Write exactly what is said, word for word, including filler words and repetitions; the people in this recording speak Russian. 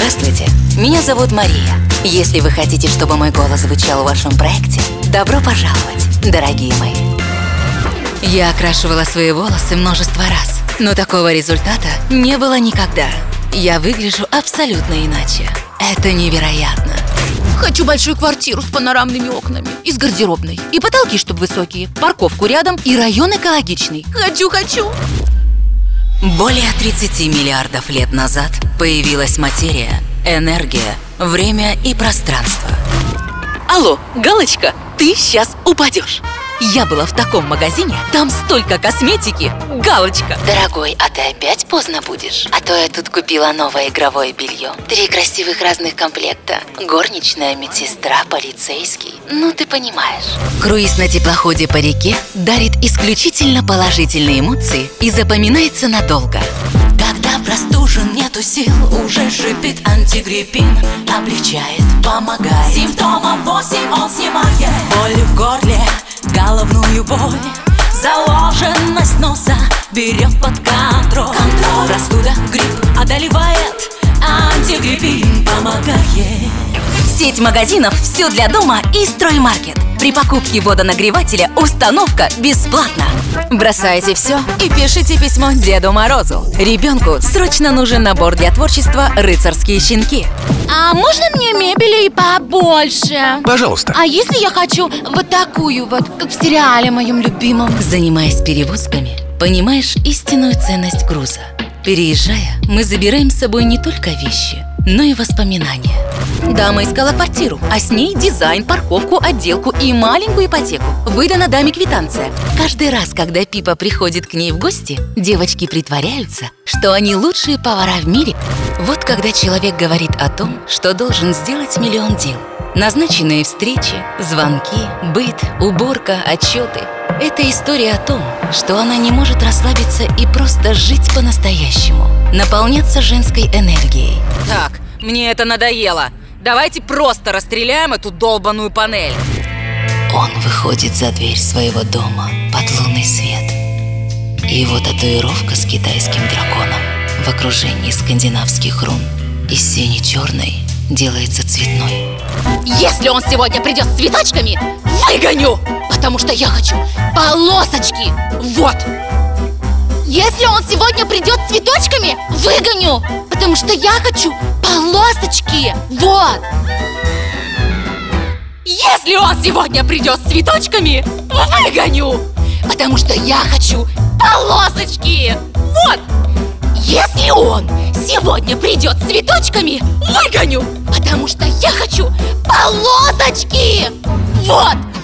Здравствуйте, меня зовут Мария. Если вы хотите, чтобы мой голос звучал в вашем проекте, добро пожаловать, дорогие мои. Я окрашивала свои волосы множество раз, но такого результата не было никогда. Я выгляжу абсолютно иначе. Это невероятно. Хочу большую квартиру с панорамными окнами и с гардеробной. И потолки, чтобы высокие, парковку рядом и район экологичный. Хочу, хочу! Более тридцати миллиардов лет назад появилась материя, энергия, время и пространство. Алло, Галочка, ты сейчас упадешь. Я была в таком магазине, там столько косметики. Галочка! Дорогой, а ты опять поздно будешь? А то я тут купила новое игровое белье. Три красивых разных комплекта. Горничная, медсестра, полицейский. Ну, ты понимаешь. Круиз на теплоходе по реке дарит исключительно положительные эмоции и запоминается надолго. Когда простужен, нету сил, уже шипит антигриппин. Облегчает, помогает. Симптомов восемь он снимает. Боли в горле, головную боль, заложенность носа берет под контроль. контроль. Простуда, грипп одолевает, антигриппин помогает. Сеть магазинов «Все для дома» и «Строймаркет». При покупке водонагревателя установка бесплатна. Бросайте все и пишите письмо Деду Морозу. Ребенку срочно нужен набор для творчества «Рыцарские щенки». А можно мне мебели побольше? Пожалуйста. А если я хочу вот такую вот, как в сериале моем любимом? Занимаясь перевозками, понимаешь истинную ценность груза. Переезжая, мы забираем с собой не только вещи, но и воспоминания. Дама искала квартиру, а с ней дизайн, парковку, отделку и маленькую ипотеку. Выдана даме квитанция. Каждый раз, когда Пипа приходит к ней в гости, девочки притворяются, что они лучшие повара в мире. Вот когда человек говорит о том, что должен сделать миллион дел. Назначенные встречи, звонки, быт, уборка, отчеты. Это история о том, что она не может расслабиться и просто жить по-настоящему. Наполняться женской энергией. Так, мне это надоело. Давайте просто расстреляем эту долбаную панель. Он выходит за дверь своего дома под лунный свет. И его татуировка с китайским драконом в окружении скандинавских рун из сине-черной делается цветной. Если он сегодня придет с цветочками, выгоню! Потому что я хочу полосочки! Вот! Если он сегодня придет с цветочками, выгоню! Потому что я хочу полосочки! Вот! Если он сегодня придет с цветочками, выгоню! Потому что я хочу полосочки! Вот! Если он сегодня придет с цветочками, выгоню! Потому что я хочу полосочки! Вот!